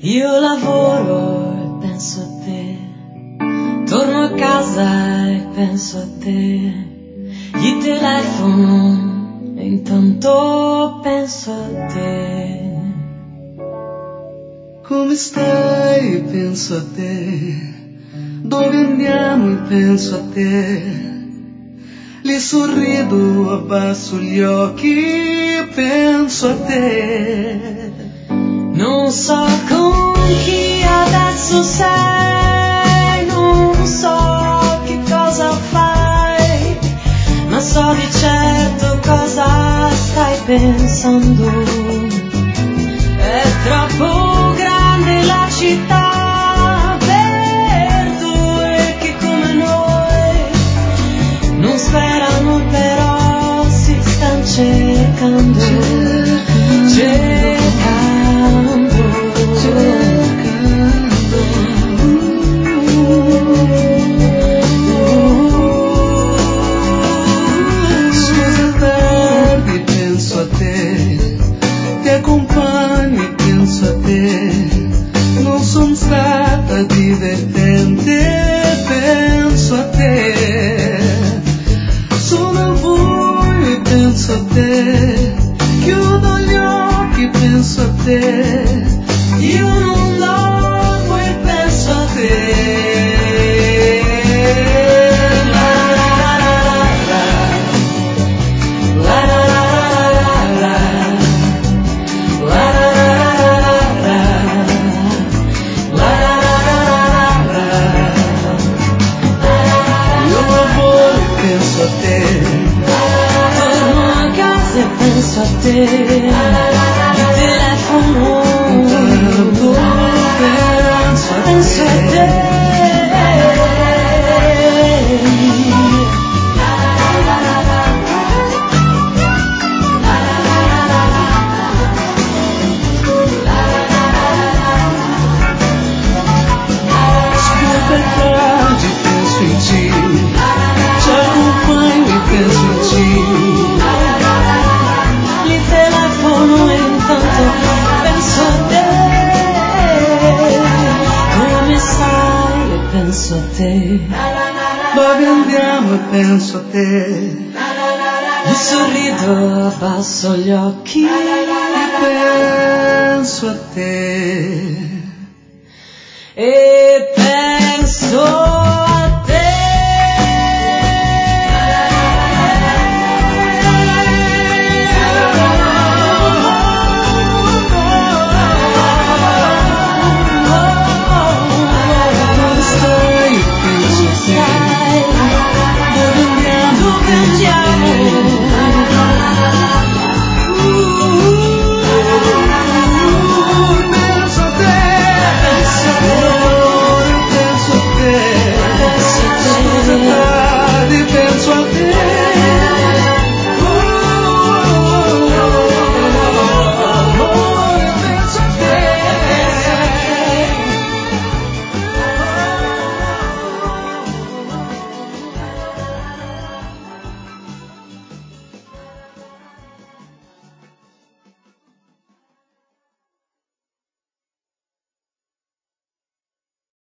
Io lavoro e penso a te, torno a casa e penso a te, gli telefono e intanto penso a te. Come stai? Penso a te. Dove andiamo? E penso a te. Lì sorrido, abbasso gli occhi e penso a te. Non so con chi adesso sei, non so che cosa fai, ma so di certo cosa stai pensando. È troppo grande la città per due che come noi non sperano, però si stanno cercando. Scusa tardi, penso a te, ti accompagni, penso a te, non son stata divertente, penso a te, sono al buio e penso a te, chiudo gli occhi, penso a te, io non dormo e penso a te. Io lavoro e penso a te, Torno a casa e penso a te, il telefono penso a te. Scusa tardi, penso in ci, ci accompagni, penso in ci. Il telefono e intanto penso a te. Come stai e penso a te. Dove andiamo e penso a te, Io sorrido, abbasso gli occhi e penso a te. e